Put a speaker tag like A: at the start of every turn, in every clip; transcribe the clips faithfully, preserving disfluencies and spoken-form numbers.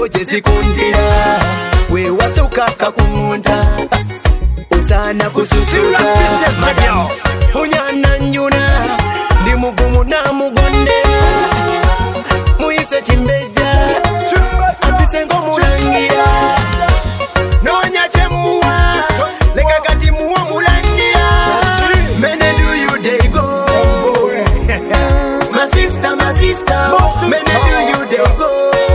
A: Chiliwo chezikundira we wasuka kakumunta usana kususuka madam unyana njuna ndi mugumu na mugonde muise chimbeja ambisengo mulangira nonya chemuwa leka kati muwa mulangira mene do you dey go my sister my sister mene do you dey go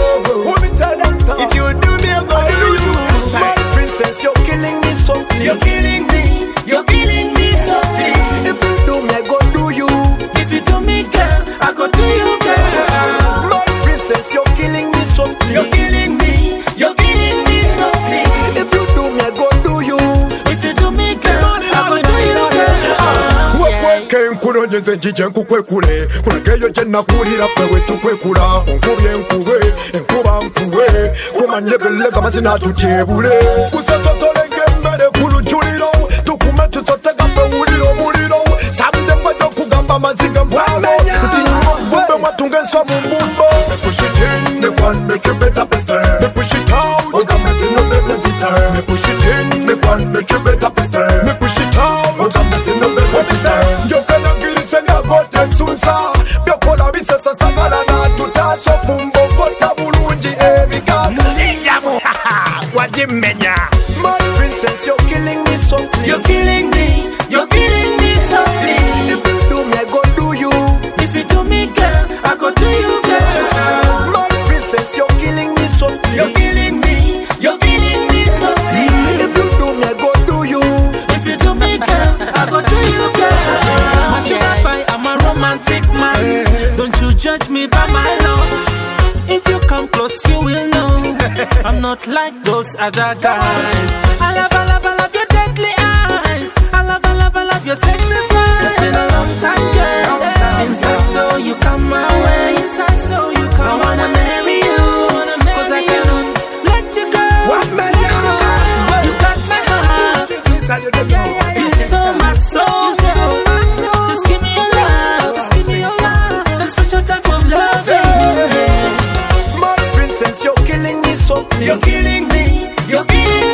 A: if you do me I go do you my princess you're killing me softly you're killing me you're killing me softly if you do me I go do you if you do me girl I go do you girl my princess you're killing me softly you're killing me you're killing me softly if you do me I go do you if you do me girl I go do you girl
B: wekweke nkuno nyenze njije nkukwekule kuna keyo jena kulira pewe tukwekula unkubye nkube enkuba nkube kumanyegelega mazina tutebule kusasotolenge mbere kulujuliro tukume tusotega pewuliro muliro samde mbajo kugamba maziga mbwalo kutinumbe mwatunge nswa mungumbo me push it in, me one make you better better me push it out, oga meti no bebe zita me push it in, me one make you better better me push it out, oga meti no bebe zita yo kena girise nga gote sunsa byokola bisesa sagala na tutaso fumbo kota bulunji ebika injamu wajimenya my princess you're killing me softly
A: you're killing me you're killing me softly
B: if you do me I go do you
A: if you do me girl I go do you girl
B: my princess you're killing me softly
A: you're killing me you're killing me softly
B: if you do me I go do you
A: if you do me girl I go do you girl my sugar pie I'm a romantic man don't you judge me by my loss if you come close you will know I'm not like those other guys I love I love I love your deadly eyes I love I love I love your sexy smile it's been a long time girl since I saw you come my way since I saw you come I wanna marry you cause I cannot let you go
B: what man
A: you got my heart you stole my soul just give me your love just give me your love the special type of loving
B: my princess you're killing me softly
A: you're killing me you're killing